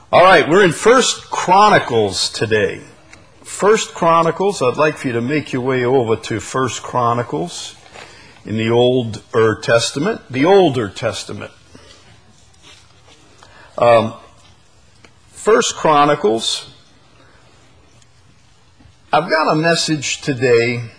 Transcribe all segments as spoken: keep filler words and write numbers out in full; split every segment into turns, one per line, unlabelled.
All right, we're in First Chronicles today. First Chronicles, I'd like for you to make your way over to First Chronicles in the Older Testament, the Older Testament. Um, First Chronicles, I've got a message today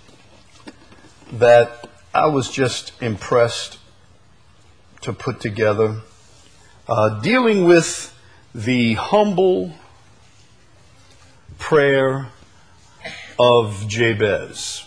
that I was just impressed to put together, uh, dealing with the humble prayer of Jabez.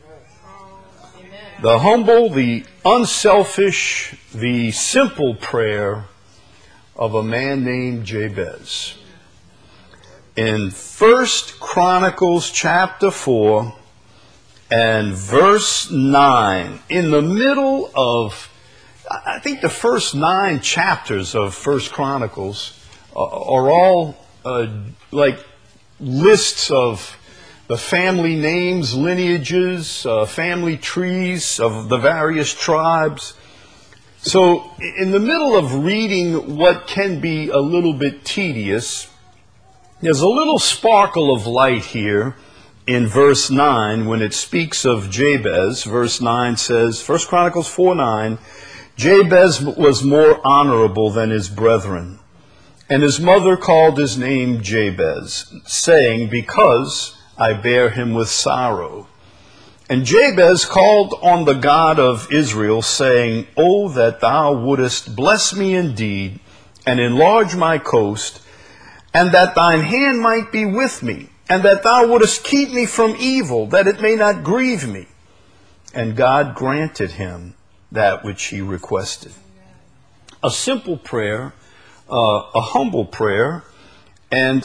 The humble, the unselfish, the simple prayer of a man named Jabez. In First Chronicles chapter four and verse nine, in the middle of, I think the first nine chapters of First Chronicles are all uh, like lists of the family names, lineages, uh, family trees of the various tribes. So in the middle of reading what can be a little bit tedious, there's a little sparkle of light here in verse nine when it speaks of Jabez. Verse nine says, First Chronicles four nine, Jabez was more honorable than his brethren. And his mother called his name Jabez, saying, because I bear him with sorrow. And Jabez called on the God of Israel, saying, O that thou wouldest bless me indeed, and enlarge my coast, and that thine hand might be with me, and that thou wouldest keep me from evil, that it may not grieve me. And God granted him that which he requested. A simple prayer, uh, a humble prayer, and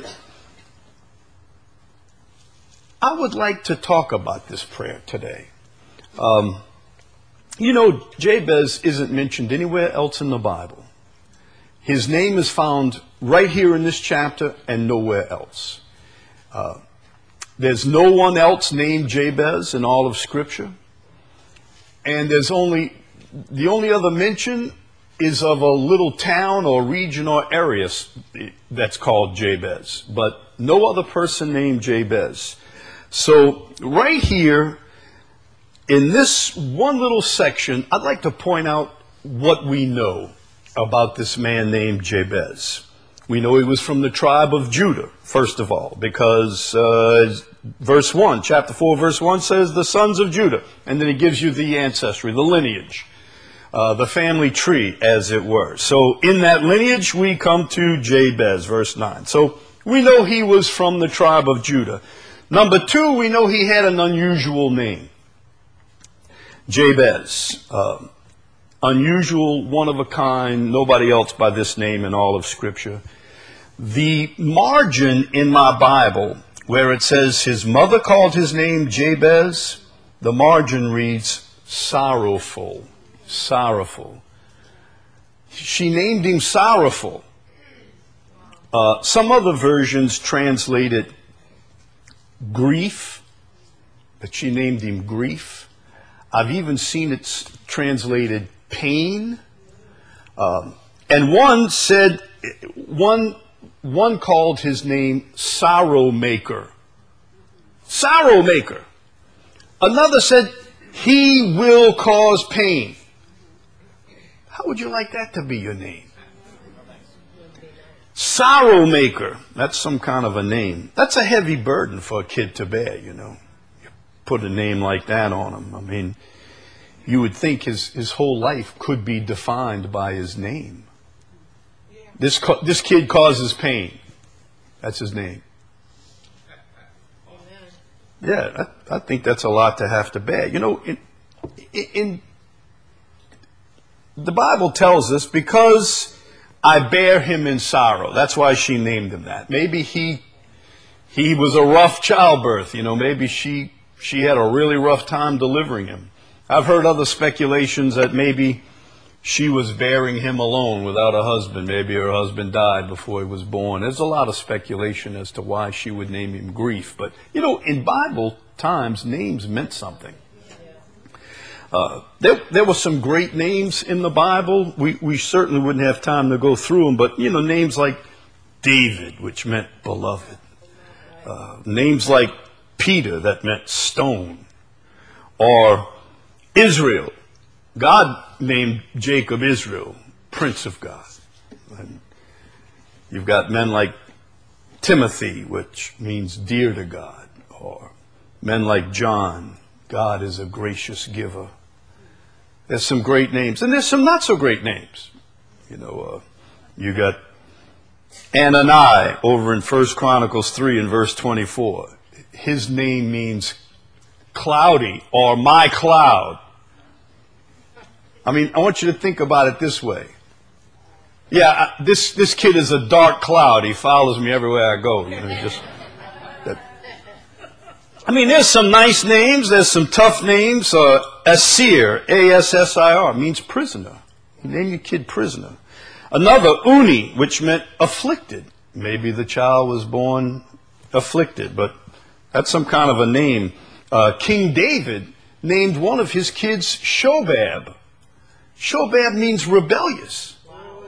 I would like to talk about this prayer today. Um, you know, Jabez isn't mentioned anywhere else in the Bible. His name is found right here in this chapter and nowhere else. Uh, there's no one else named Jabez in all of Scripture. And there's only, the only other mention is of a little town or region or area that's called Jabez. But no other person named Jabez. So right here in this one little section, I'd like to point out what we know about this man named Jabez. We know he was from the tribe of Judah, first of all, because uh, verse one, chapter four, verse one says the sons of Judah. And then it gives you the ancestry, the lineage, uh, the family tree, as it were. So in that lineage, we come to Jabez, verse nine. So we know he was from the tribe of Judah. Number two, we know he had an unusual name. Jabez. Uh, unusual, one of a kind, nobody else by this name in all of Scripture. The margin in my Bible, where it says his mother called his name Jabez, the margin reads sorrowful. Sorrowful. She named him sorrowful. Uh, some other versions translate it grief, but she named him grief. I've even seen it translated pain. Um, and one said, one, one called his name sorrow maker. Sorrow maker. Another said, he will cause pain. How would you like that to be your name? Sorrow maker. That's some kind of a name. That's a heavy burden for a kid to bear, you know. You put a name like that on him. I mean, you would think his, his whole life could be defined by his name. This, this kid causes pain. That's his name. Yeah, I, I think that's a lot to have to bear. You know, in, in the Bible tells us, because I bear him in sorrow. That's why she named him that. Maybe he he was a rough childbirth. You know, maybe she she had a really rough time delivering him. I've heard other speculations that maybe she was bearing him alone without a husband. Maybe her husband died before he was born. There's a lot of speculation as to why she would name him Grief. But, you know, in Bible times, names meant something. Uh, there, there were some great names in the Bible. We, we certainly wouldn't have time to go through them, but, you know, names like David, which meant beloved. Uh, names like Peter, that meant stone. Or Israel. God named Jacob Israel, Prince of God. And you've got men like Timothy, which means dear to God. Or men like John, God is a gracious giver. There's some great names. And there's some not so great names. You know, uh, you got Anani over in First Chronicles three and verse twenty-four. His name means cloudy or my cloud. I mean, I want you to think about it this way. Yeah, I, this this kid is a dark cloud. He follows me everywhere I go. You know, just that. I mean, there's some nice names. There's some tough names. Uh, Assir, A S S I R, means prisoner. You name your kid prisoner. Another, Uni, which meant afflicted. Maybe the child was born afflicted, but that's some kind of a name. Uh, King David named one of his kids Shobab. Shobab means rebellious.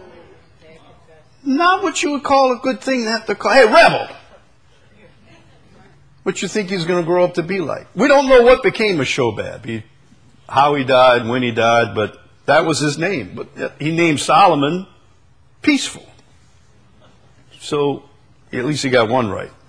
Not what you would call a good thing to have to call. Hey, rebel! What you think he's going to grow up to be like? We don't know what became of Shobab. He, how he died, when he died, but that was his name. But he named Solomon Peaceful. So at least he got one right.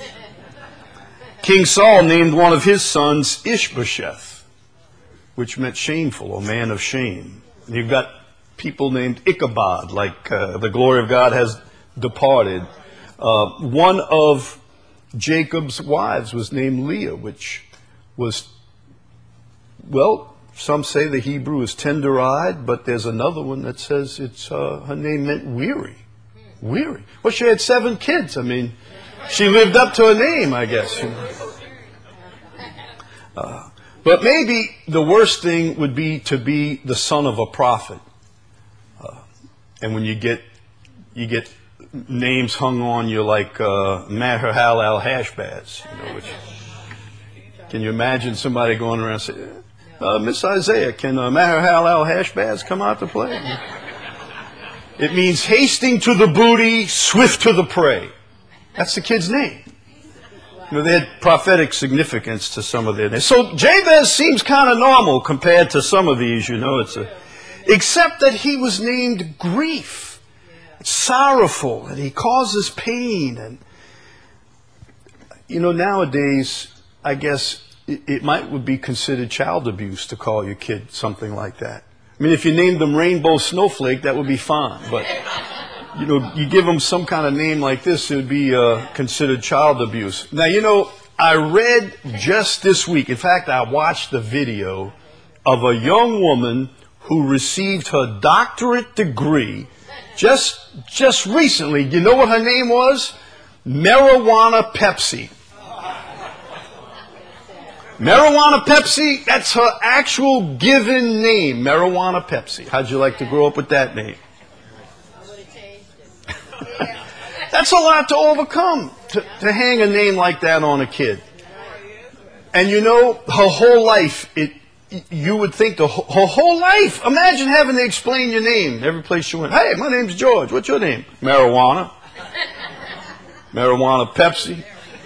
King Saul named one of his sons Ishbosheth, which meant shameful, or man of shame. And you've got people named Ichabod, like uh, the glory of God has departed. Uh, one of Jacob's wives was named Leah, which was, well, some say the Hebrew is tender-eyed, but there's another one that says it's uh, her name meant weary. Weary. Well, she had seven kids. I mean, she lived up to her name, I guess. You know. uh, but maybe the worst thing would be to be the son of a prophet. Uh, and when you get you get names hung on you like uh, Maher-Hal al-Hashbaz, you know, which can you imagine somebody going around saying, uh, Miss Isaiah, can uh, Maher-Hal al-Hashbaz come out to play? It means hasting to the booty, swift to the prey. That's the kid's name. You know, they had prophetic significance to some of their names. So Jabez seems kind of normal compared to some of these, you know. It's a, except that he was named grief, sorrowful, and he causes pain. And you know, nowadays, I guess it, it might would be considered child abuse to call your kid something like that. I mean, if you named them Rainbow Snowflake, that would be fine. But you know, you give them some kind of name like this, it would be uh, considered child abuse. Now, you know, I read just this week, in fact, I watched the video of a young woman who received her doctorate degree just, just recently. You know what her name was? Marijuana Pepsi. Marijuana Pepsi, that's her actual given name, Marijuana Pepsi. How'd you like to grow up with that name? That's a lot to overcome, to, to hang a name like that on a kid. And you know, her whole life, it you would think the whole, her whole life, imagine having to explain your name every place you went. Hey, my name's George. What's your name? Marijuana. Marijuana Pepsi.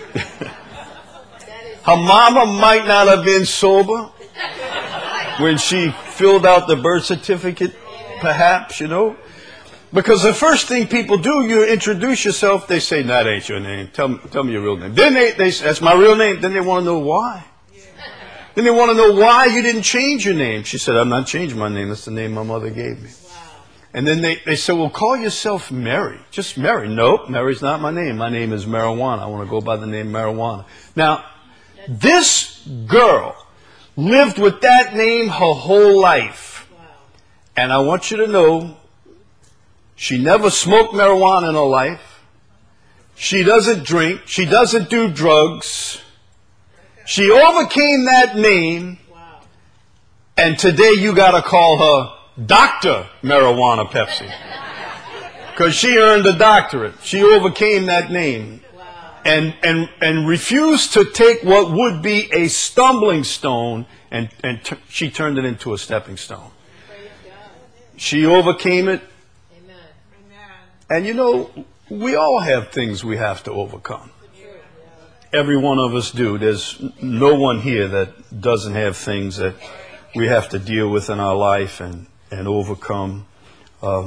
Her mama might not have been sober when she filled out the birth certificate, perhaps, you know. Because the first thing people do, you introduce yourself, they say, that ain't your name. Tell me, tell me your real name. Then they, they say, that's my real name. Then they want to know why. Then they want to know why you didn't change your name. She said, I'm not changing my name. That's the name my mother gave me. Wow. And then they, they said, well, call yourself Mary. Just Mary. Nope, Mary's not my name. My name is Marijuana. I want to go by the name Marijuana. Now, this girl lived with that name her whole life. Wow. And I want you to know, she never smoked marijuana in her life. She doesn't drink. She doesn't do drugs. She overcame that name. Wow. And today you got to call her Doctor Marijuana Pepsi. Because she earned a doctorate. She overcame that name. Wow. And, and, and refused to take what would be a stumbling stone, and, and t- she turned it into a stepping stone. She overcame it. And you know, we all have things we have to overcome. Every one of us do. There's no one here that doesn't have things that we have to deal with in our life and, and overcome. Uh,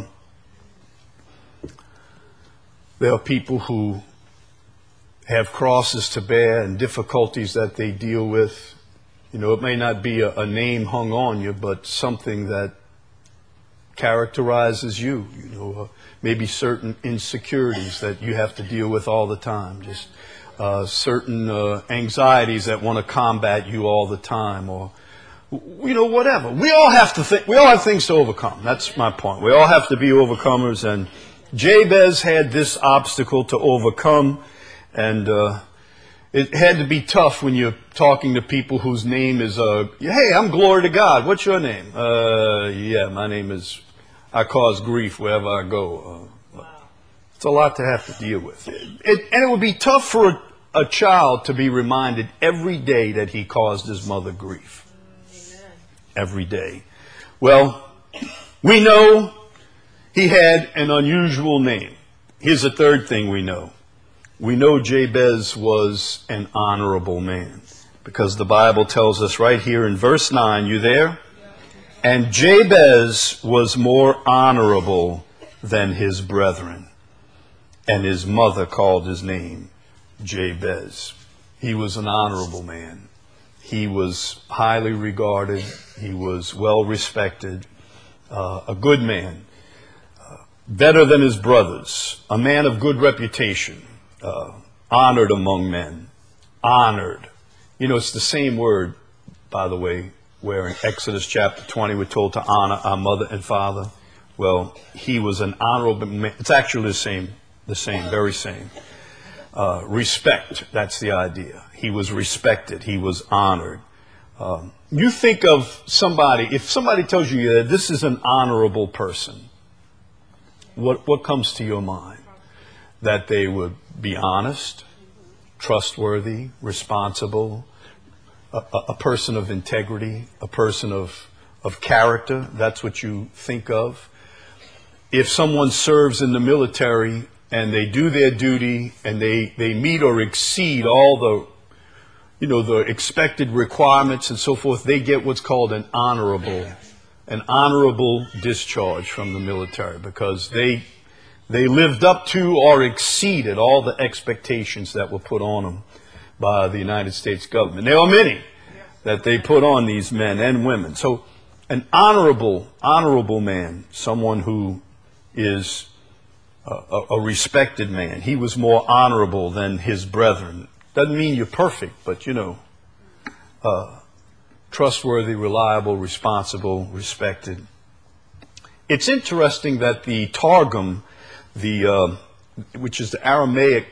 there are people who have crosses to bear and difficulties that they deal with. You know, it may not be a, a name hung on you, but something that characterizes you. You know, uh, maybe certain insecurities that you have to deal with all the time. Just uh, certain uh, anxieties that want to combat you all the time, or you know, whatever. We all have to think. We all have things to overcome. That's my point. We all have to be overcomers, and Jabez had this obstacle to overcome, and uh, it had to be tough when you're talking to people whose name is, uh, hey, I'm glory to God. What's your name? Uh, yeah, my name is, I cause grief wherever I go. Uh, it's a lot to have to deal with. It, it, and it would be tough for a, a child to be reminded every day that he caused his mother grief. Amen. Every day. Well, we know he had an unusual name. Here's a third thing we know. We know Jabez was an honorable man, because the Bible tells us right here in verse nine, you there? And Jabez was more honorable than his brethren, and his mother called his name Jabez. He was an honorable man. He was highly regarded. He was well respected, uh, a good man, uh, better than his brothers, a man of good reputation. Uh, honored among men. Honored. You know, it's the same word, by the way, where in Exodus chapter twenty we're told to honor our mother and father. Well, he was an honorable man. It's actually the same, the same, very same. Uh, respect, that's the idea. He was respected. He was honored. Um, you think of somebody, if somebody tells you that this is an honorable person, what what comes to your mind? That they would be honest, trustworthy, responsible, a, a person of integrity, a person of, of character. That's what you think of. If someone serves in the military and they do their duty and they, they meet or exceed all the, you know, the expected requirements and so forth, they get what's called an honorable, an honorable discharge from the military, because they They lived up to or exceeded all the expectations that were put on them by the United States government. There are many that they put on these men and women. So an honorable, honorable man, someone who is a, a respected man. He was more honorable than his brethren. Doesn't mean you're perfect, but you know, uh, trustworthy, reliable, responsible, respected. It's interesting that the Targum, The, uh, which is the Aramaic,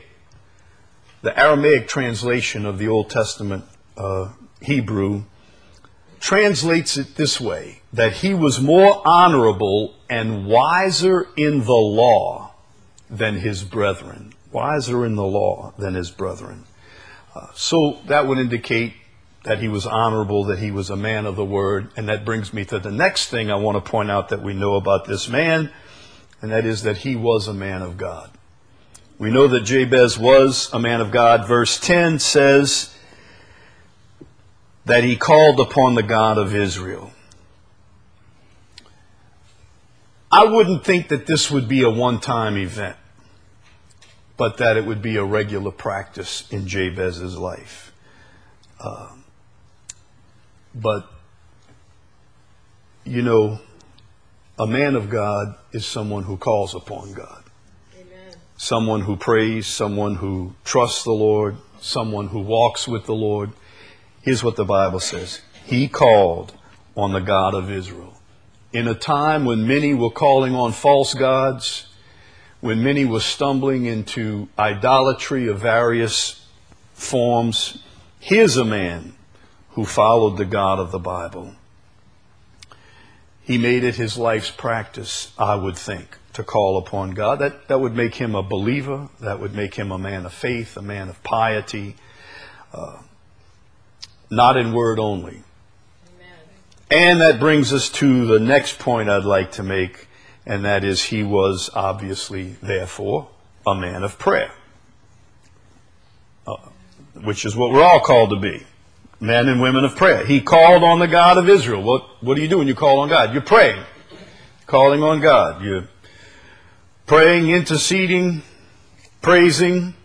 the Aramaic translation of the Old Testament uh, Hebrew, translates it this way: that he was more honorable and wiser in the law than his brethren. Wiser in the law than his brethren. Uh, so that would indicate that he was honorable, that he was a man of the word. And that brings me to the next thing I want to point out that we know about this man. And that is that he was a man of God. We know that Jabez was a man of God. Verse ten says that he called upon the God of Israel. I wouldn't think that this would be a one-time event, but that it would be a regular practice in Jabez's life. Uh, but, you know, a man of God is someone who calls upon God. Amen. Someone who prays, someone who trusts the Lord, someone who walks with the Lord. Here's what the Bible says. He called on the God of Israel. In a time when many were calling on false gods, when many were stumbling into idolatry of various forms, here's a man who followed the God of the Bible. He made it his life's practice, I would think, to call upon God. That, that would make him a believer. That would make him a man of faith, a man of piety. Uh, not in word only. Amen. And that brings us to the next point I'd like to make, and that is he was obviously, therefore, a man of prayer, uh, which is what we're all called to be, men and women of prayer. He called on the God of Israel. What, what do you do when you call on God? You're praying, calling on God. You're praying, interceding, praising.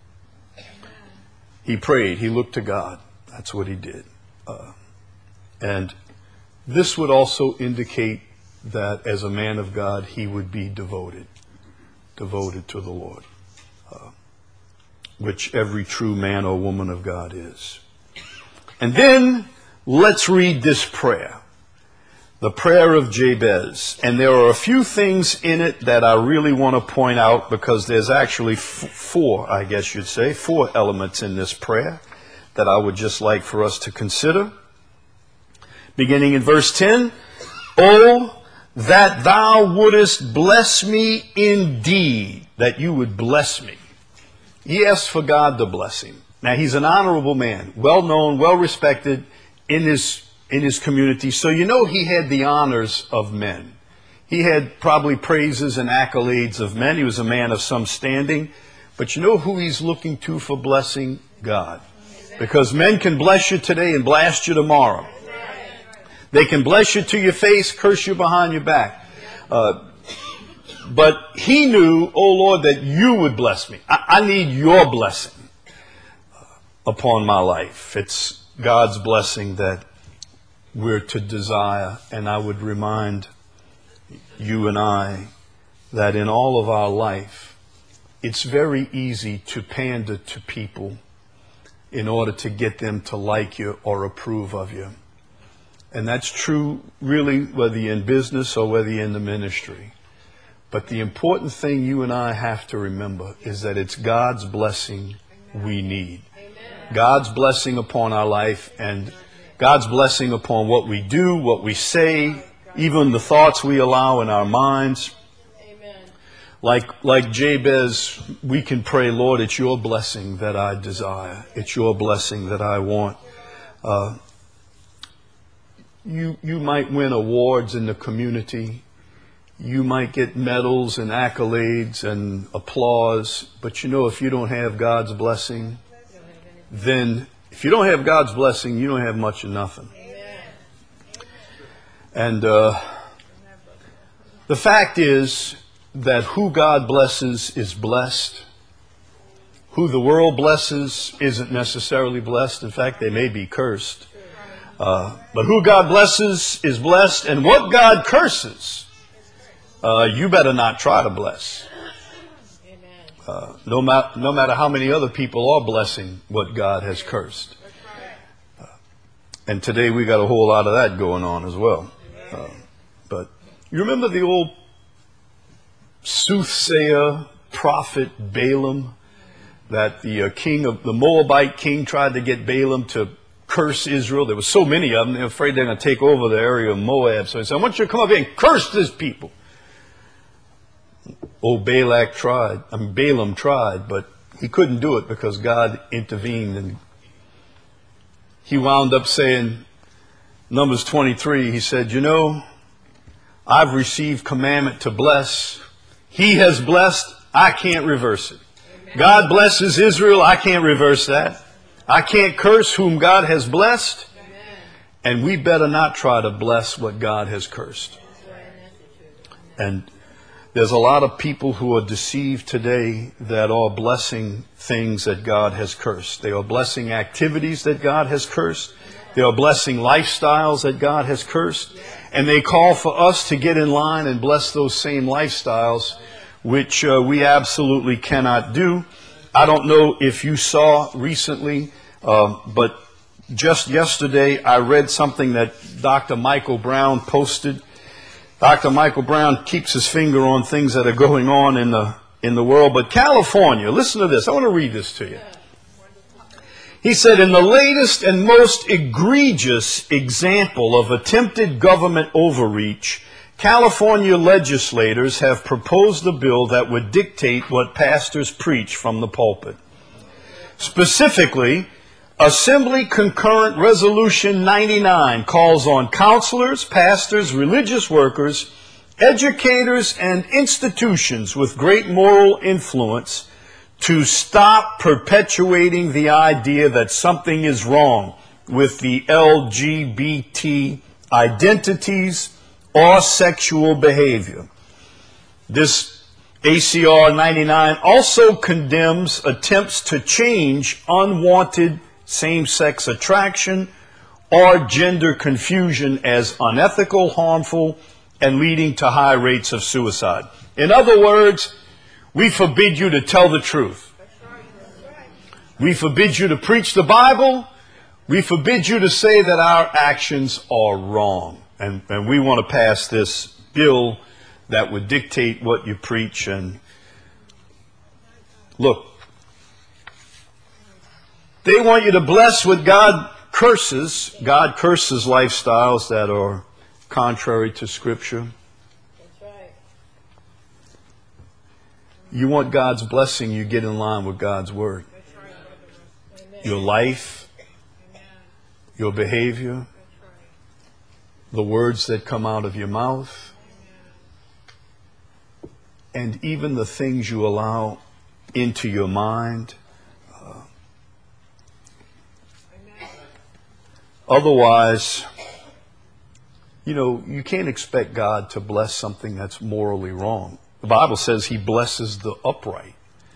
He prayed. He looked to God. That's what he did. Uh, and this would also indicate that as a man of God, he would be devoted, devoted to the Lord, uh, which every true man or woman of God is. And then let's read this prayer, the prayer of Jabez. And there are a few things in it that I really want to point out, because there's actually f- four, I guess you'd say, four elements in this prayer that I would just like for us to consider. Beginning in verse ten, "Oh, that thou wouldest bless me indeed," that you would bless me. He asked for God to bless him. Now, he's an honorable man, well known, well respected in his in his community. So you know he had the honors of men. He had probably praises and accolades of men. He was a man of some standing. But you know who he's looking to for blessing? God. Because men can bless you today and blast you tomorrow. They can bless you to your face, curse you behind your back. Uh, but he knew, oh Lord, that you would bless me. I, I need your blessing upon my life. It's God's blessing that we're to desire. And I would remind you and I that in all of our life, it's very easy to pander to people in order to get them to like you or approve of you. And that's true really whether you're in business or whether you're in the ministry. But the important thing you and I have to remember is that it's God's blessing we need. God's blessing upon our life, and God's blessing upon what we do, what we say, even the thoughts we allow in our minds. Like, like Jabez, we can pray, Lord, it's your blessing that I desire. It's your blessing that I want. Uh, you, you might win awards in the community. You might get medals and accolades and applause. But you know, if you don't have God's blessing, then if you don't have God's blessing, you don't have much of nothing. And uh, the fact is that who God blesses is blessed. Who the world blesses isn't necessarily blessed. In fact, they may be cursed. Uh, but who God blesses is blessed. And what God curses, uh, you better not try to bless. Uh, no, ma- no matter how many other people are blessing what God has cursed. Uh, and today we got a whole lot of that going on as well. Uh, but you remember the old soothsayer, prophet Balaam, that the uh, king of the Moabite king tried to get Balaam to curse Israel. There were so many of them, they were afraid they're going to take over the area of Moab. So he said, I want you to come up here and curse this people. Old Balak tried, I mean Balaam tried, but he couldn't do it because God intervened. And he wound up saying, Numbers twenty-three, he said, you know, I've received commandment to bless. He has blessed. I can't reverse it. Amen. God blesses Israel. I can't reverse that. I can't curse whom God has blessed. Amen. And we better not try to bless what God has cursed. And there's a lot of people who are deceived today that are blessing things that God has cursed. They are blessing activities that God has cursed. They are blessing lifestyles that God has cursed. And they call for us to get in line and bless those same lifestyles, which uh, we absolutely cannot do. I don't know if you saw recently, uh, but just yesterday I read something that Doctor Michael Brown posted. Doctor Michael Brown keeps his finger on things that are going on in the in the world. But California, listen to this. I want to read this to you. He said, in the latest and most egregious example of attempted government overreach, California legislators have proposed a bill that would dictate what pastors preach from the pulpit. Specifically, Assembly Concurrent Resolution ninety-nine calls on counselors, pastors, religious workers, educators and institutions with great moral influence to stop perpetuating the idea that something is wrong with the L G B T identities or sexual behavior. This A C R ninety-nine also condemns attempts to change unwanted same-sex attraction or gender confusion as unethical, harmful, and leading to high rates of suicide. In other words, we forbid you to tell the truth. We forbid you to preach the Bible. We forbid you to say that our actions are wrong. And, and we want to pass this bill that would dictate what you preach. And look, they want you to bless what God curses. God curses lifestyles that are contrary to Scripture.
That's right.
You want God's blessing, you get in line with God's Word.
That's right. Amen.
Your life,
Amen.
your behavior,
That's right.
the words that come out of your mouth, and even the things you allow into your mind. Uh, otherwise, you know, you can't expect God to bless something that's morally wrong. The Bible says He blesses the upright.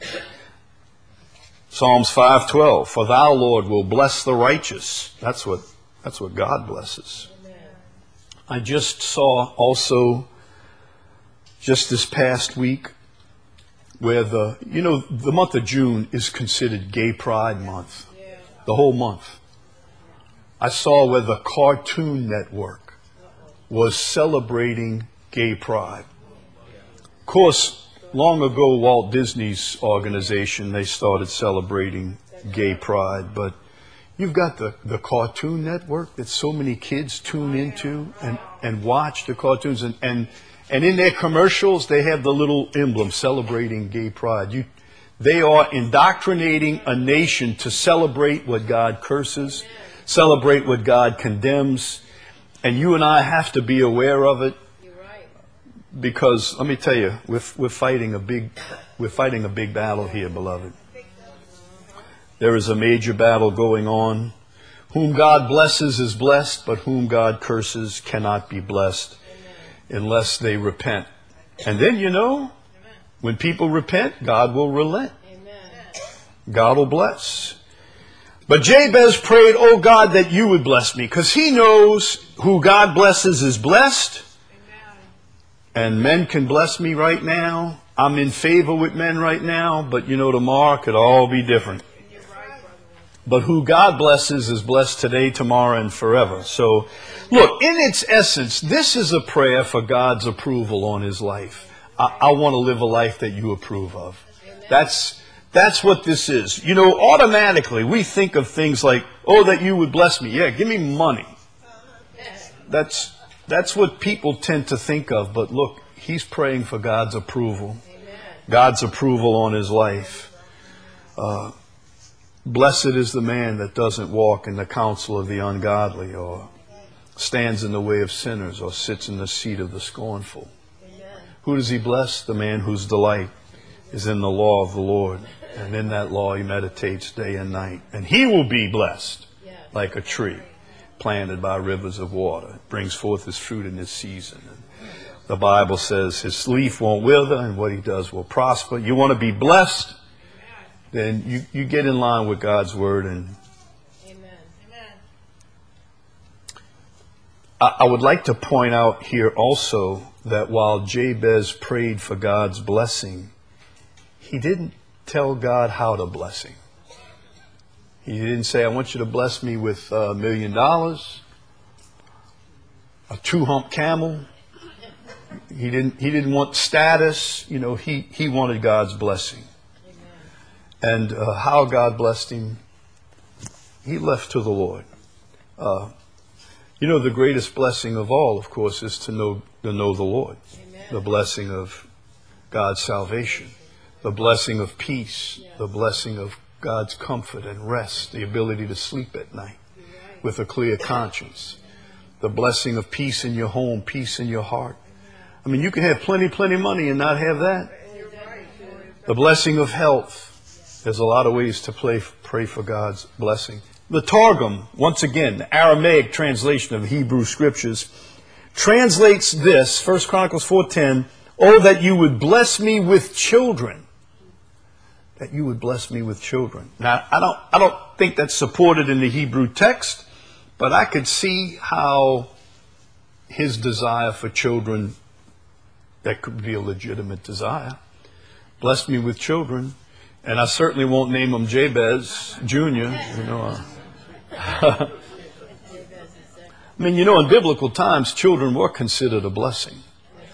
Psalms five twelve, for thou, Lord, will bless the righteous. That's what, that's what God blesses.
Amen.
I just saw also, just this past week, where the, you know, the month of June is considered Gay Pride Month.
Yeah.
The whole month. I saw where the Cartoon Network was celebrating Gay Pride. Of course, long ago, Walt Disney's organization, they started celebrating Gay Pride. But you've got the, the Cartoon Network that so many kids tune into and, and watch the cartoons. And, and, and in their commercials, they have the little emblem celebrating Gay Pride. You, they are indoctrinating a nation to celebrate what God curses, celebrate what God condemns. And you and I have to be aware of it. Because let me tell you, we're, we're fighting a big, we're fighting a big battle here, beloved. There is a major battle going on. Whom God blesses is blessed, but whom God curses cannot be blessed unless they repent. And then, you know, when people repent, God will relent. God will bless. But Jabez prayed, oh God, that you would bless me, because he knows who God blesses is blessed. And men can bless me right now. I'm in favor with men right now, but you know, tomorrow could all be different. But who God blesses is blessed today, tomorrow, and forever. So, look, in its essence, this is a prayer for God's approval on his life. I, I want to live a life that you approve of. That's, that's what this is. You know, automatically we think of things like, oh, that you would bless me. Yeah, give me money. That's... That's what people tend to think of. But look, he's praying for God's approval. Amen. God's approval on his life. Uh, blessed is the man that doesn't walk in the counsel of the ungodly, or stands in the way of sinners, or sits in the seat of the scornful. Amen. Who does he bless? The man whose delight is in the law of the Lord. And in that law he meditates day and night. And he will be blessed like a tree planted by rivers of water. It brings forth his fruit in his season. And the Bible says his leaf won't wither, and what he does will prosper. You want to be blessed? Then you, you get in line with God's word. And
Amen.
I, I would like to point out here also that while Jabez prayed for God's blessing, he didn't tell God how to bless him. He didn't say, I want you to bless me with a million dollars, a two-hump camel. He didn't, he didn't want status. You know, he, he wanted God's blessing. Amen. And uh, how God blessed him, he left to the Lord. Uh, you know, the greatest blessing of all, of course, is to know, to know the Lord. Amen. The blessing of God's salvation, the blessing of peace, yeah. The blessing of God's comfort and rest, the ability to sleep at night with a clear conscience, the blessing of peace in your home, peace in your heart, I mean, you can have plenty, plenty of money and not have that. The blessing of health. There's a lot of ways to play, pray for God's blessing. The Targum, once again, the Aramaic translation of Hebrew scriptures, translates this, First Chronicles four ten, "Oh, that you would bless me with children." That you would bless me with children. Now, I don't, I don't think that's supported in the Hebrew text, but I could see how his desire for children, that could be a legitimate desire. Bless me with children. And I certainly won't name him Jabez Junior You know, uh, I mean, you know, in biblical times, children were considered a blessing.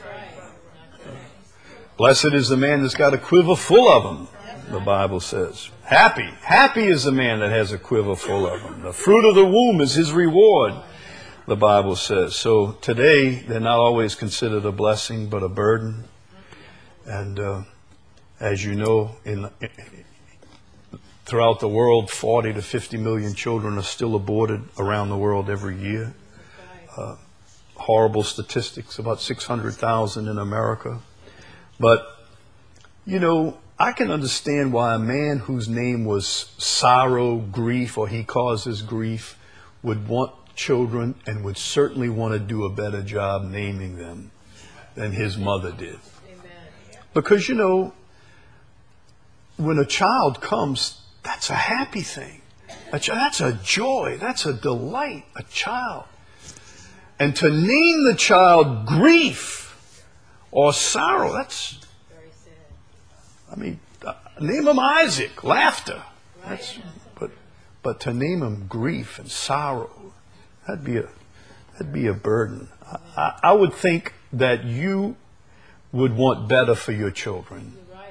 Blessed is the man that's got a quiver full of them, the Bible says. Happy. Happy is the man that has a quiver full of them. The fruit of the womb is his reward, the Bible says. So today, they're not always considered a blessing, but a burden. And uh, as you know, in, throughout the world, forty to fifty million children are still aborted around the world every year. Uh, horrible statistics, about six hundred thousand in America. But, you know, I can understand why a man whose name was sorrow, grief, or he causes grief, would want children and would certainly want to do a better job naming them than his mother did. Because, you know, when a child comes, that's a happy thing. That's a joy. That's a delight, a child. And to name the child grief or sorrow, that's, I mean, uh, name him Isaac, laughter. That's, but, but to name him grief and sorrow, that'd be a, that'd be a burden. I, I would think that you would want better for your children.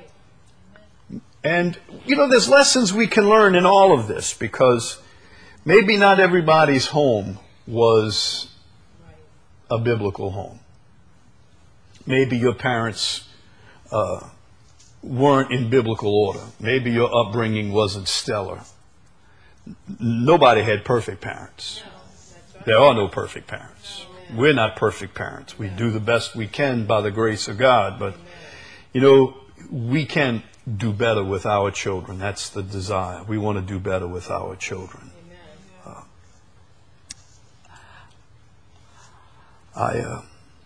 And, you know, there's lessons we can learn in all of this, because maybe not everybody's home was a biblical home. Maybe your parents uh, weren't in biblical order. Maybe your upbringing wasn't stellar. Nobody had perfect parents. There are no perfect parents. We're not perfect parents. We do the best we can by the grace of God. But, you know, we can do better with our children. That's the desire. We want to do better with our children. Uh, I uh,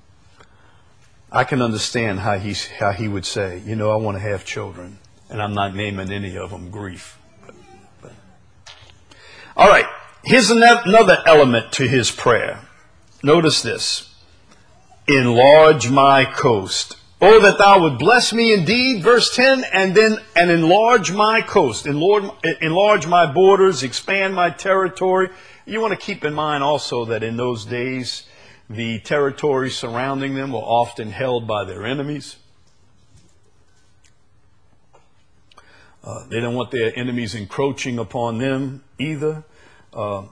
I can understand how he how he would say, you know, I want to have children, and I'm not naming any of them grief. But, but. All right, here's another element to his prayer. Notice this: enlarge my coast. Oh, that thou would bless me indeed, verse ten, and then, and enlarge my coast, enlarge, enlarge my borders, expand my territory. You want to keep in mind also that in those days, the territories surrounding them were often held by their enemies. Uh, they don't want their enemies encroaching upon them either. Uh,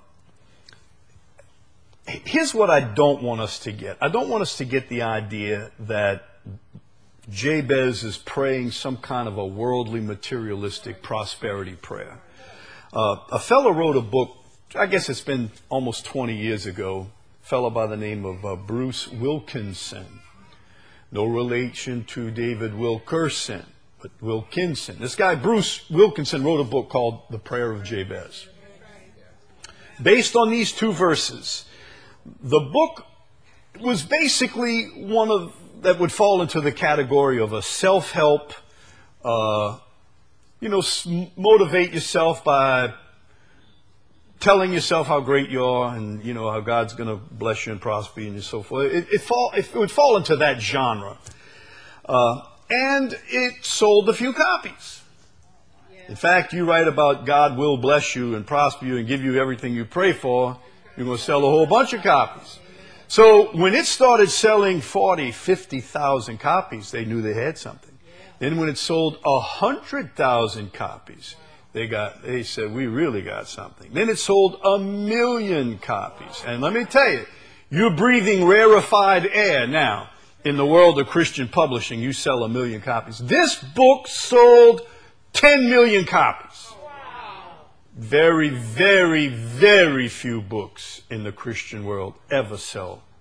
here's what I don't want us to get. I don't want us to get the idea that Jabez is praying some kind of a worldly, materialistic prosperity prayer. Uh, a fellow wrote a book, I guess it's been almost twenty years ago, a fellow by the name of uh, Bruce Wilkinson. No relation to David Wilkerson, but Wilkinson. This guy, Bruce Wilkinson, wrote a book called The Prayer of Jabez. Based on these two verses, the book was basically one of that would fall into the category of a self-help, uh, you know, motivate yourself by telling yourself how great you are and, you know, how God's going to bless you and prosper you and so forth. It, it, fall, it would fall into that genre. Uh, and it sold a few copies. In fact, you write about God will bless you and prosper you and give you everything you pray for, you're going to sell a whole bunch of copies. So when it started selling forty, fifty thousand copies, they knew they had something. Then when it sold one hundred thousand copies, they got, they said, we really got something. Then it sold a million copies. And let me tell you, you're breathing rarefied air now. In the world of Christian publishing, you sell a million copies. This book sold ten million copies. Very, very, very few books in the Christian world ever sell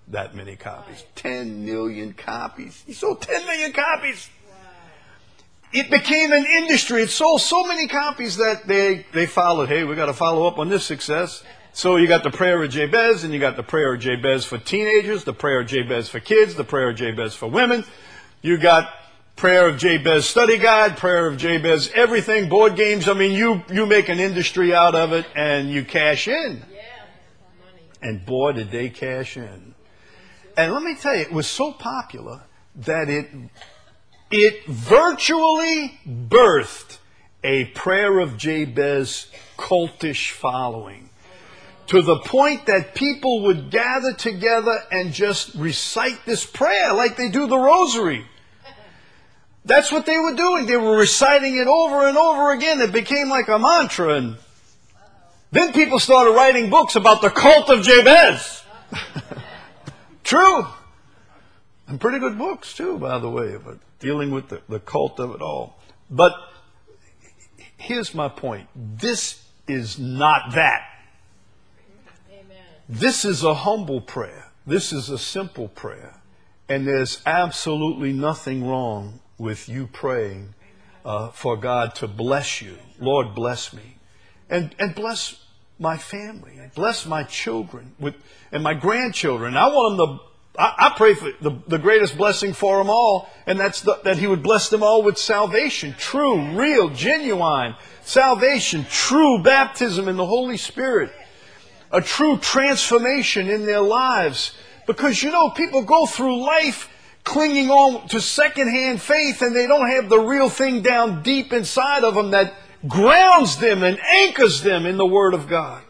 that many copies. ten million copies. He sold ten million copies. It became an industry. It sold so many copies that they, they followed. Hey, we got to follow up on this success. So you got the prayer of Jabez, and you got the prayer of Jabez for teenagers, the prayer of Jabez for kids, the prayer of Jabez for women. You got prayer of Jabez study guide, prayer of Jabez everything, board games. I mean, you, you make an industry out of it, and you cash in. And boy, did they cash in. And let me tell you, it was so popular that it it virtually birthed a prayer of Jabez cultish following, to the point that people would gather together and just recite this prayer like they do the rosary. That's what they were doing. They were reciting it over and over again. It became like a mantra. And then people started writing books about the cult of Jabez. True. And pretty good books, too, by the way, but dealing with the, the cult of it all. But here's my point. This is not that.
Amen.
This is a humble prayer. This is a simple prayer. And there's absolutely nothing wrong with you praying uh, for God to bless you. Lord, bless me. And, and bless my family. Bless my children with, and my grandchildren. I want them to I pray for the, the greatest blessing for them all, and that's the, that He would bless them all with salvation. True, real, genuine salvation. True baptism in the Holy Spirit. A true transformation in their lives. Because, you know, people go through life clinging on to secondhand faith, and they don't have the real thing down deep inside of them that grounds them and anchors them in the Word of God.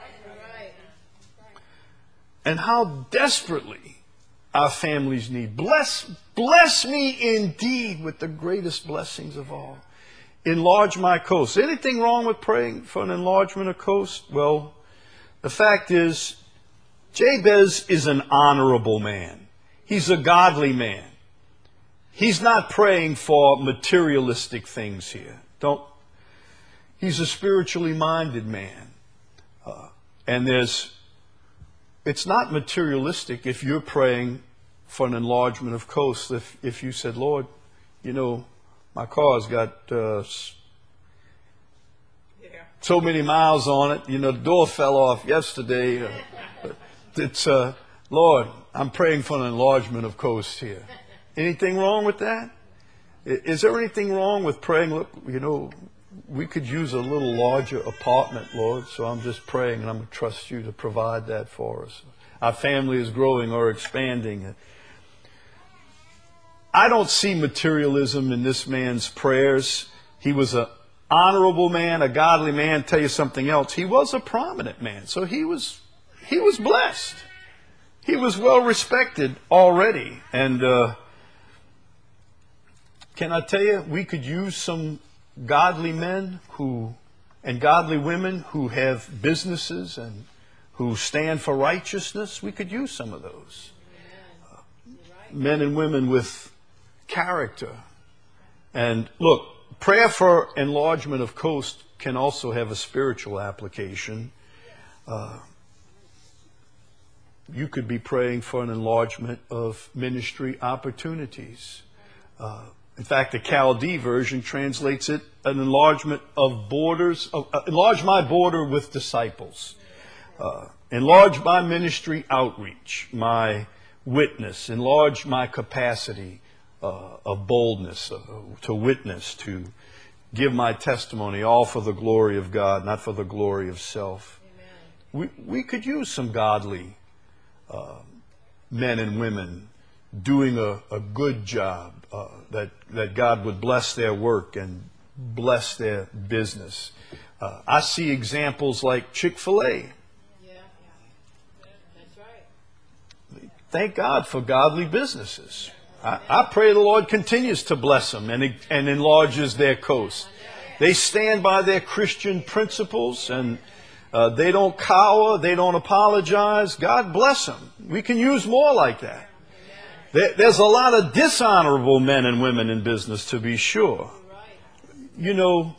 And how desperately our families need. Bless, bless me indeed with the greatest blessings of all. Enlarge my coast. Anything wrong with praying for an enlargement of coast? Well, the fact is, Jabez is an honorable man. He's a godly man. He's not praying for materialistic things here. Don't. He's a spiritually minded man. Uh, and there's It's not materialistic if you're praying for an enlargement of coast. If if you said, Lord, you know, my car's got uh, yeah. so many miles on it. You know, the door fell off yesterday. Uh, it's, uh, Lord, I'm praying for an enlargement of coast here. Anything wrong with that? Is there anything wrong with praying, look, you know, we could use a little larger apartment, Lord, so I'm just praying and I'm going to trust you to provide that for us. Our family is growing or expanding. I don't see materialism in this man's prayers. He was an honorable man, a godly man. Tell you something else. He was a prominent man, so he was he was blessed. He was well respected already. And uh, can I tell you, we could use some godly men who and godly women who have businesses and who stand for righteousness. We could use some of those. Uh, men and women with character. And look, prayer for enlargement of coast can also have a spiritual application. Uh, you could be praying for an enlargement of ministry opportunities. Uh, In fact, the Chaldee version translates it an enlargement of borders, of, uh, enlarge my border with disciples. Uh, enlarge my ministry outreach, my witness, enlarge my capacity uh, of boldness, uh, to witness, to give my testimony, all for the glory of God, not for the glory of self. Amen. We, we could use some godly uh, men and women doing a, a good job, uh, that, that God would bless their work and bless their business. Uh, I see examples like Chick-fil-A.
Yeah, yeah. That's right.
Thank God for godly businesses. I, I pray the Lord continues to bless them and, and enlarges their coast. They stand by their Christian principles and uh, they don't cower, they don't apologize. God bless them. We can use more like that. There's a lot of dishonorable men and women in business, to be sure. You know,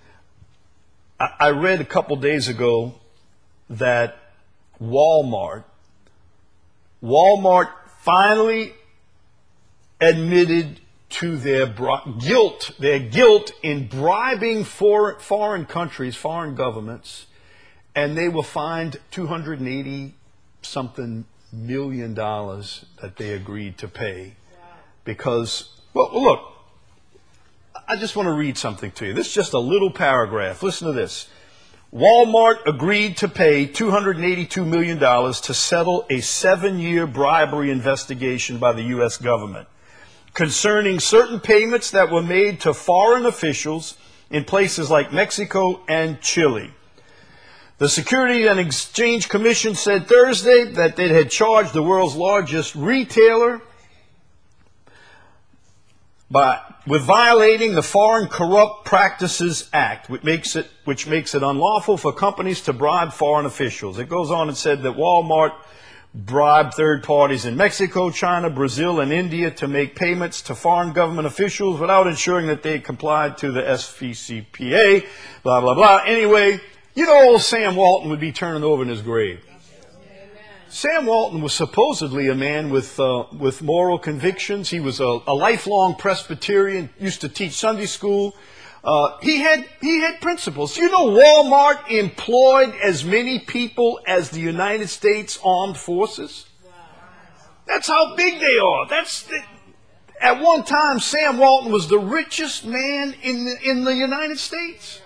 I read a couple days ago that Walmart Walmart finally admitted to their bri- guilt, their guilt in bribing for, foreign countries, foreign governments, and they were fined two hundred eighty something million dollars that they agreed to pay. Because, well, look, I just want to read something to you. This is just a little paragraph. Listen to this. Walmart agreed to pay two hundred eighty-two million dollars to settle a seven-year bribery investigation by the U S government concerning certain payments that were made to foreign officials in places like Mexico and Chile. The Securities and Exchange Commission said Thursday that they had charged the world's largest retailer by, with violating the Foreign Corrupt Practices Act, which makes it, which makes it unlawful for companies to bribe foreign officials. It goes on and said that Walmart bribed third parties in Mexico, China, Brazil, and India to make payments to foreign government officials without ensuring that they complied to the S F C P A, blah, blah, blah. Anyway, you know old Sam Walton would be turning over in his grave. Sam Walton was supposedly a man with uh, with moral convictions. He was a, a lifelong Presbyterian, used to teach Sunday school. Uh, he had he had principles. You know, Walmart employed as many people as the United States Armed Forces. That's how big they are. That's the, at one time, Sam Walton was the richest man in the, in the United States.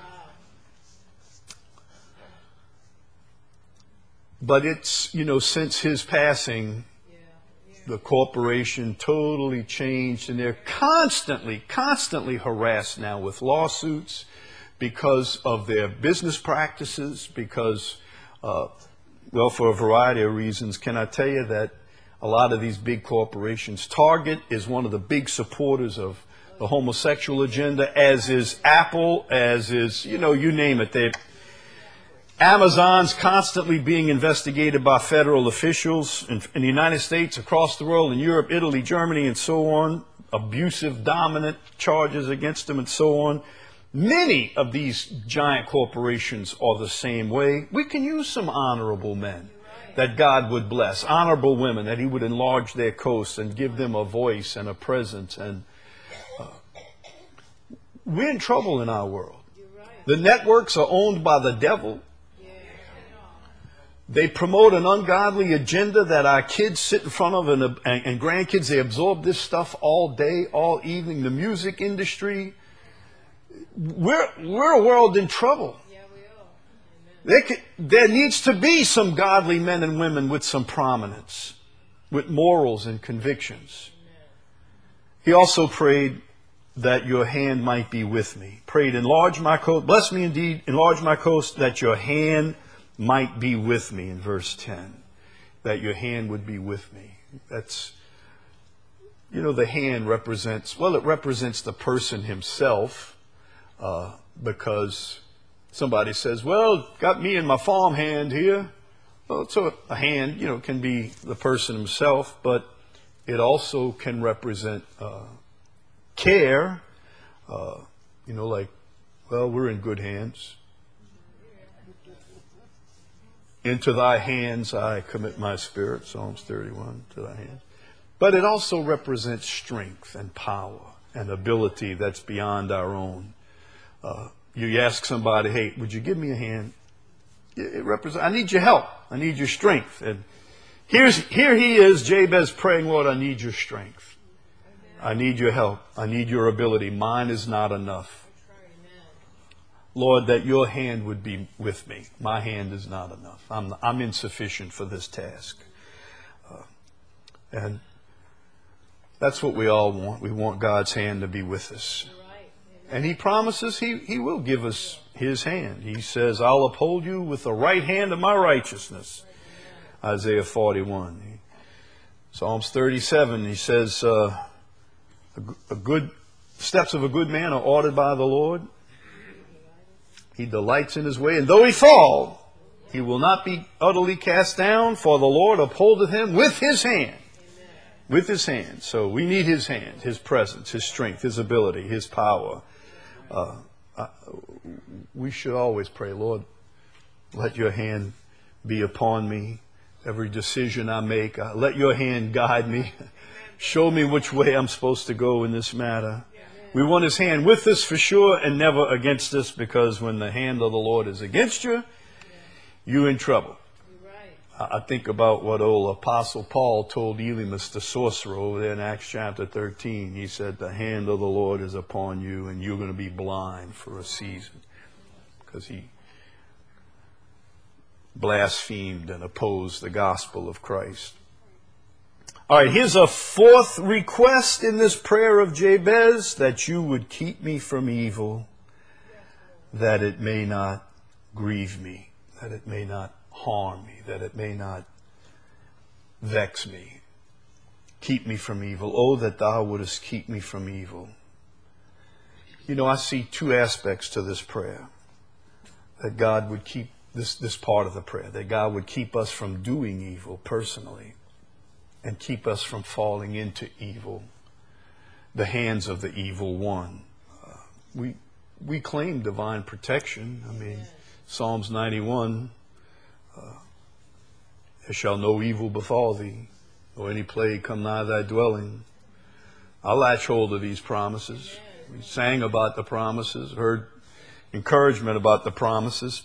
But it's, you know, since his passing, the corporation totally changed, and they're constantly, constantly harassed now with lawsuits because of their business practices, because, uh, well, for a variety of reasons. Can I tell you that a lot of these big corporations, Target is one of the big supporters of the homosexual agenda, as is Apple, as is, you know, you name it. They Amazon's constantly being investigated by federal officials in, in the United States, across the world, in Europe, Italy, Germany, and so on. Abusive, dominant charges against them and so on. Many of these giant corporations are the same way. We can use some honorable men that God would bless, honorable women that He would enlarge their coasts and give them a voice and a presence. And uh, we're in trouble in our world. The networks are owned by the devil. They promote an ungodly agenda that our kids sit in front of, and, and, and grandkids, they absorb this stuff all day, all evening. The music industry, we're, we're a world in trouble.
Yeah, we are.
There, could, there needs to be some godly men and women with some prominence, with morals and convictions. He also prayed that your hand might be with me. Prayed, enlarge my coast, bless me indeed, enlarge my coast, that your hand might be with me, in verse ten. That your hand would be with me. That's, you know, the hand represents, well, it represents the person himself, uh, because somebody says, well, got me in my farm hand here. Well, so a hand, you know, can be the person himself, but it also can represent uh, care, uh, you know, like, well, we're in good hands. Into thy hands I commit my spirit, Psalms thirty-one, to thy hands. But it also represents strength and power and ability that's beyond our own. Uh, you ask somebody, hey, would you give me a hand? It represents, I need your help. I need your strength. And here's, here he is, Jabez, praying, Lord, I need your strength. I need your help. I need your ability. Mine is not enough. Lord, that your hand would be with me. My hand is not enough. I'm, I'm insufficient for this task. Uh, and that's what we all want. We want God's hand to be with us. And He promises He, he will give us His hand. He says, I'll uphold you with the right hand of my righteousness. Isaiah forty-one. Psalms thirty-seven, he says, uh, a, a good steps of a good man are ordered by the Lord. He delights in his way, and though he fall, he will not be utterly cast down, for the Lord upholdeth him with His hand. With His hand. So we need His hand, His presence, His strength, His ability, His power. Uh, uh, we should always pray, Lord, let your hand be upon me. Every decision I make, uh, let your hand guide me. Show me which way I'm supposed to go in this matter. We want his hand with us for sure and never against us, because when the hand of the Lord is against you, you're in trouble. I think about what old Apostle Paul told Elymas the sorcerer over there in Acts chapter thirteen. He said, the hand of the Lord is upon you and you're going to be blind for a season, because he blasphemed and opposed the gospel of Christ. All right, here's a fourth request in this prayer of Jabez, that you would keep me from evil, that it may not grieve me, that it may not harm me, that it may not vex me. Keep me from evil. Oh, that thou wouldest keep me from evil. You know, I see two aspects to this prayer. That God would keep this, this part of the prayer, that God would keep us from doing evil personally and keep us from falling into evil, the hands of the evil one. Uh, we, we claim divine protection. I mean, Psalms ninety-one, Uh, there shall no evil befall thee, or any plague come nigh thy dwelling. I latch hold of these promises. We sang about the promises, heard encouragement about the promises.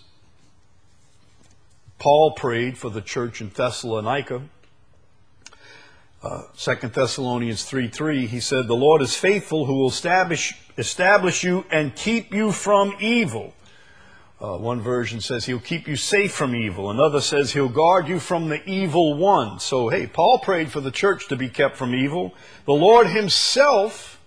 Paul prayed for the church in Thessalonica. Uh, Second Thessalonians three three, he said, the Lord is faithful, who will establish, establish you and keep you from evil. Uh, one version says he'll keep you safe from evil. Another says he'll guard you from the evil one. So, hey, Paul prayed for the church to be kept from evil. The Lord himself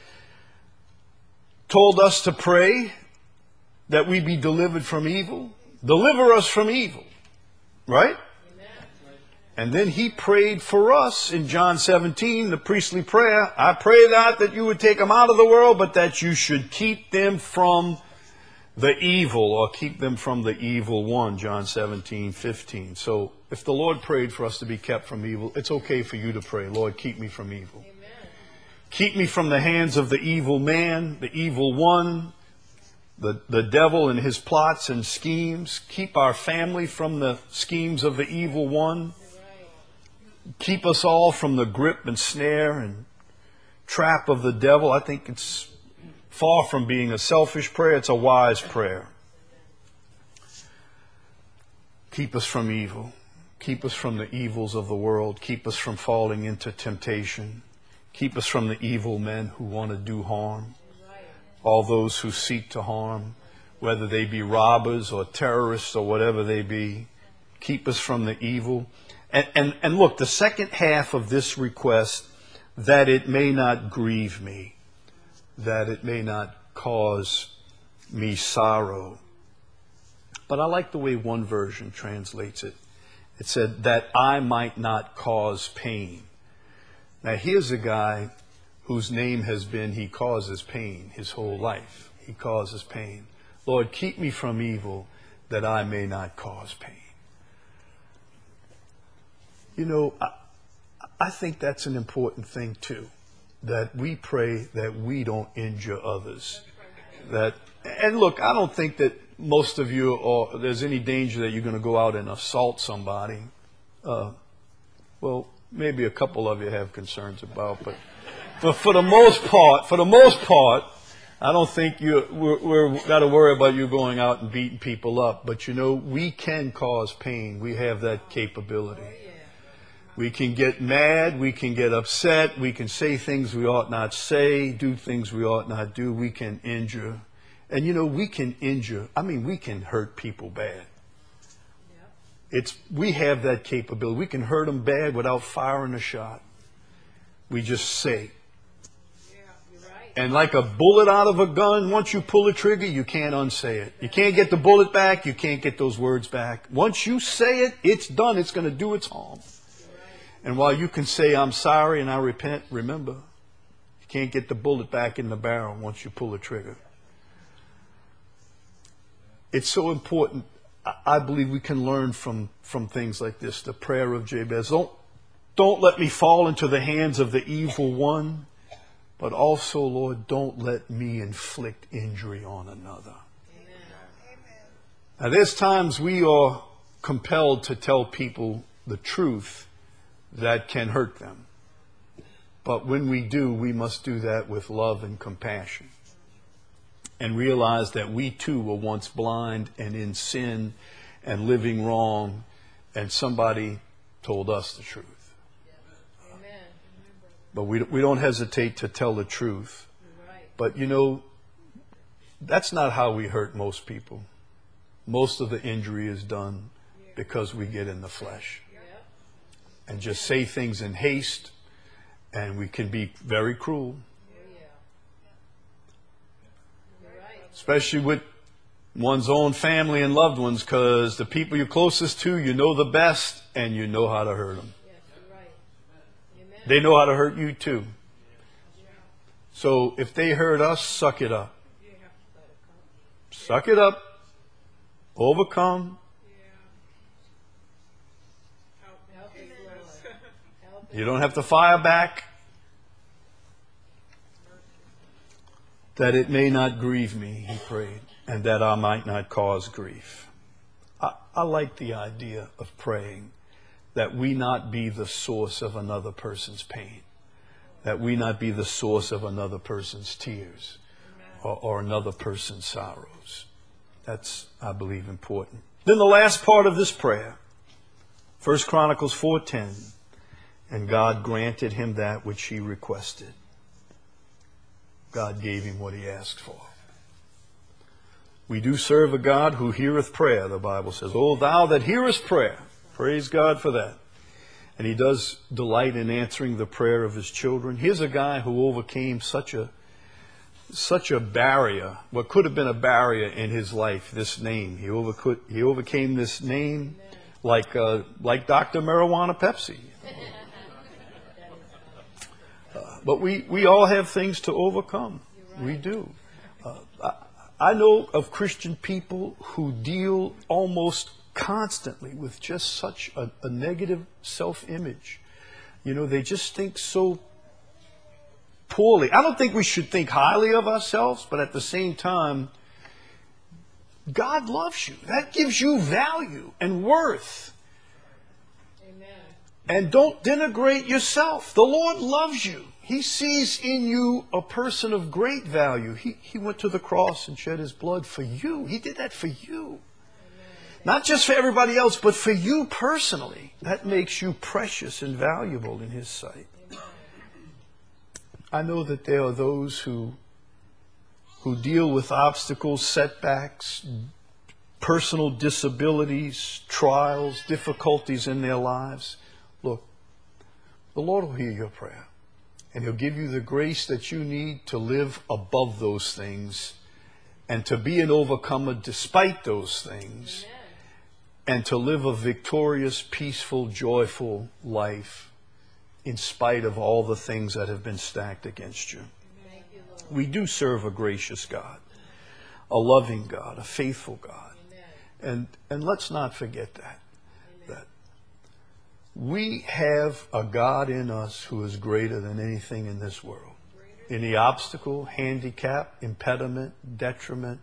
told us to pray that we be delivered from evil. Deliver us from evil. Right? Amen. And then he prayed for us in John seventeen, the priestly prayer. I pray not that you would take them out of the world, but that you should keep them from the evil, or keep them from the evil one, John seventeen fifteen. So if the Lord prayed for us to be kept from evil, it's okay for you to pray, Lord, keep me from evil. Amen. Keep me from the hands of the evil man, the evil one, the, the devil and his plots and schemes. Keep our family from the schemes of the evil one. Keep us all from the grip and snare and trap of the devil. I think it's far from being a selfish prayer. It's a wise prayer. Keep us from evil. Keep us from the evils of the world. Keep us from falling into temptation. Keep us from the evil men who want to do harm. All those who seek to harm, whether they be robbers or terrorists or whatever they be. Keep us from the evil. And, and, and look, the second half of this request, that it may not grieve me, that it may not cause me sorrow. But I like the way one version translates it. It said, that I might not cause pain. Now here's a guy whose name has been, he causes pain his whole life. He causes pain. Lord, keep me from evil, that I may not cause pain. You know, I, I think that's an important thing too. That we pray that we don't injure others. That, and look, I don't think that most of you, or there's any danger that you're going to go out and assault somebody. Uh, well, maybe a couple of you have concerns about, but for, for the most part, for the most part, I don't think you we're, we're got to worry about you going out and beating people up. But you know, we can cause pain. We have that capability. We can get mad, we can get upset, we can say things we ought not say, do things we ought not do, we can injure. And you know, we can injure, I mean, we can hurt people bad. It's, we have that capability. We can hurt them bad without firing a shot. We just say. And like a bullet out of a gun, once you pull the trigger, you can't unsay it. You can't get the bullet back, you can't get those words back. Once you say it, it's done, it's going to do its harm. And while you can say, I'm sorry and I repent, remember, you can't get the bullet back in the barrel once you pull the trigger. It's so important. I believe we can learn from, from things like this, the prayer of Jabez. Don't, don't let me fall into the hands of the evil one, but also, Lord, don't let me inflict injury on another. Amen. Now, there's times we are compelled to tell people the truth that can hurt them. But when we do, we must do that with love and compassion. And realize that we too were once blind and in sin and living wrong, and somebody told us the truth.
Amen.
But we, we don't hesitate to tell the truth.
Right.
But you know, that's not how we hurt most people. Most of the injury is done because we get in the flesh
Yep.
and just say things in haste, and we can be very cruel.
Oh, yeah. You're right.
Especially with one's own family and loved ones, because the people you're closest to, you know the best, and you know how to hurt them.
Yes, you're right. Amen.
They know how to hurt you too. So if they hurt us, suck it up. Suck it up. Overcome.
Help us, Lord. Help us.
You don't have to fire back. That it may not grieve me, he prayed, and that I might not cause grief. I, I like the idea of praying that we not be the source of another person's pain, that we not be the source of another person's tears or, or another person's sorrows. That's, I believe, important. Then the last part of this prayer, First Chronicles four ten, and God granted him that which he requested. God gave him what he asked for. We do serve a God who heareth prayer, the Bible says. O thou that hearest prayer. Praise God for that. And he does delight in answering the prayer of his children. Here's a guy who overcame such a such a barrier, what could have been a barrier in his life, this name. He overcould, he overcame this name like uh, like Doctor Marijuana Pepsi. Uh, but we, we all have things to overcome. We do. Uh, I, I know of Christian people who deal almost constantly with just such a, a negative self-image. You know, they just think so poorly. I don't think we should think highly of ourselves, but at the same time, God loves you. That gives you value and worth.
Amen.
And don't denigrate yourself. The Lord loves you. He sees in you a person of great value. He, he went to the cross and shed his blood for you. He did that for you. Amen. Not just for everybody else, but for you personally. That makes you precious and valuable in his sight.
Amen.
I know that there are those who who deal with obstacles, setbacks, personal disabilities, trials, difficulties in their lives. Look, the Lord will hear your prayer. And he'll give you the grace that you need to live above those things and to be an overcomer despite those things.
Amen.
And to live a victorious, peaceful, joyful life in spite of all the things that have been stacked against you.
Thank you, Lord.
We do serve a gracious God, a loving God, a faithful God.
Amen.
And and let's not forget that.
Amen.
That we have a God in us who is greater than anything in this world. Any obstacle, handicap, impediment, detriment,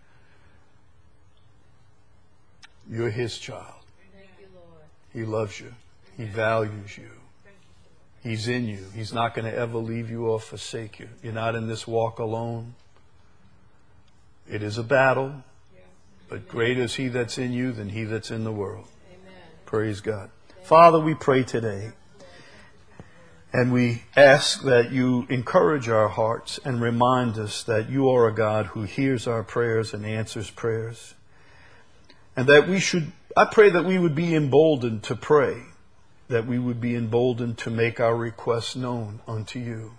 you're his child.
Thank you, Lord.
He loves you. He values you. He's in you. He's not going to ever leave you or forsake you. You're not in this walk alone. It is a battle, but greater is he that's in you than he that's in the world.
Amen.
Praise God. Father, we pray today, and we ask that you encourage our hearts and remind us that you are a God who hears our prayers and answers prayers. And that we should, I pray that we would be emboldened to pray, that we would be emboldened to make our requests known unto you,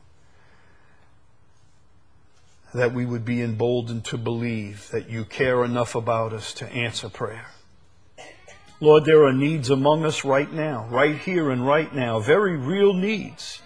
that we would be emboldened to believe that you care enough about us to answer prayer. Lord, there are needs among us right now, right here and right now, very real needs.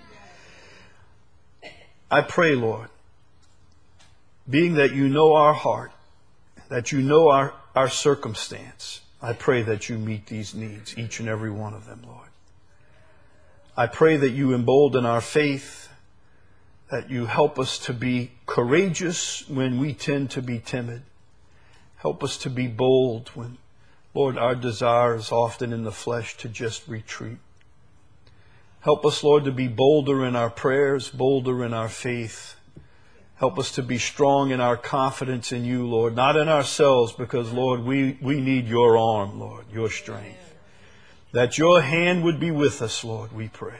I pray, Lord, being that you know our heart, that you know our, our circumstance, I pray that you meet these needs, each and every one of them, Lord. I pray that you embolden our faith, that you help us to be courageous when we tend to be timid. Help us to be bold when, Lord, our desire is often in the flesh to just retreat. Help us, Lord, to be bolder in our prayers, bolder in our faith. Help us to be strong in our confidence in you, Lord, not in ourselves, because, Lord, we, we need your arm, Lord, your strength. That your hand would be with us, Lord, we pray.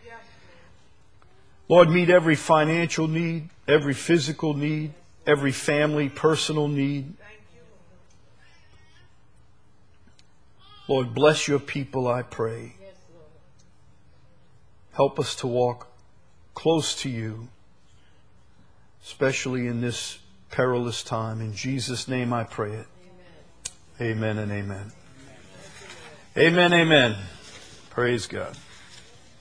Lord, meet every financial need, every physical need, every family, personal need. Lord, bless your people, I pray. Help us to walk close to you, especially in this perilous time. In Jesus' name I pray it. Amen, amen and amen. Amen, amen. Praise God.